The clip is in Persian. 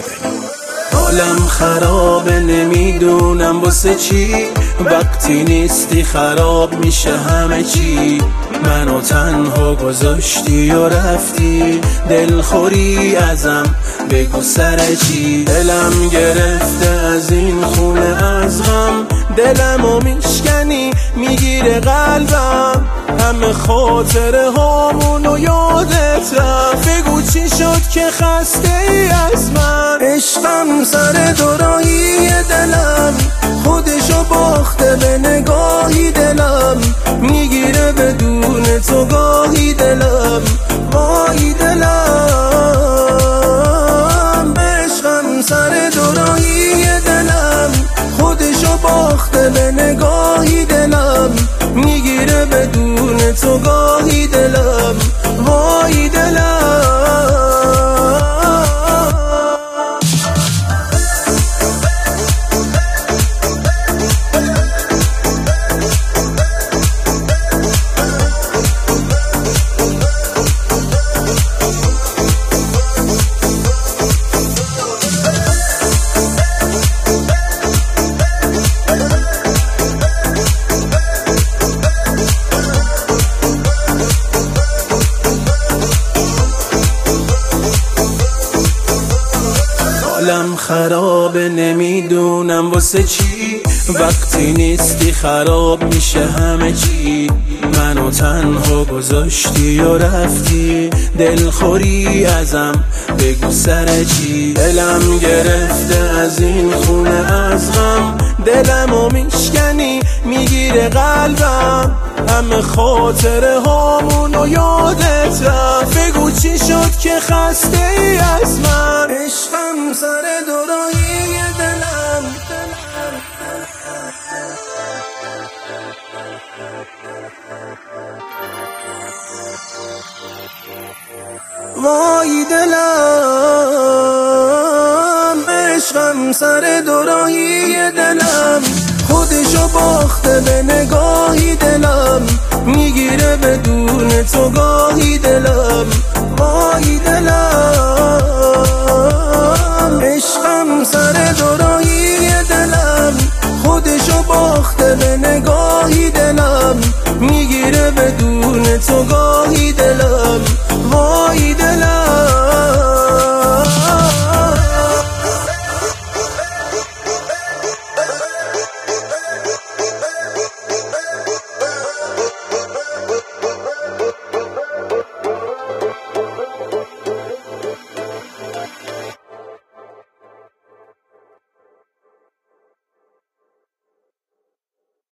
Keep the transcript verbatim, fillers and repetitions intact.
حالم خرابه نمیدونم واسه چی، وقتی نیستی خراب میشه همه چی. منو تنها گذاشتی و رفتی، دلخوری ازم بگو سر چی. دلم گرفته از این خونه از غم، دلمو میشکنی میگیره قلبم. همه خاطره هامونو یادت رفت، بگو چی شد که خسته ای از من. عشقم سر دوراهی دلم، خودشو باخته به نگاهی دلم. میگیره بدون تو گاهی دلم، وای دلم. عشقم سر دوراهی دلم، خودشو باخته به نگاهی دلم. میگیره بدون تو گاهی دلم، وای دلم. حالم خرابه نمیدونم واسه چی، وقتی نیستی خراب میشه همه چی. منو تنها گذاشتی و رفتی، دلخوری ازم بگو سر چی. دلم گرفته از این خونه از غم، دلمو میشکنی میگیره قلبم. همه خاطره هامونو یادت رفت، بگو چی شد که خسته ای از من. عشقم سر دوراهی دلم، وای دلم. عشقم سر دوراهی دلم، خودشو باخته به نگاهی دلم. میگیره بدون تو گاهی دلم، وای دلم.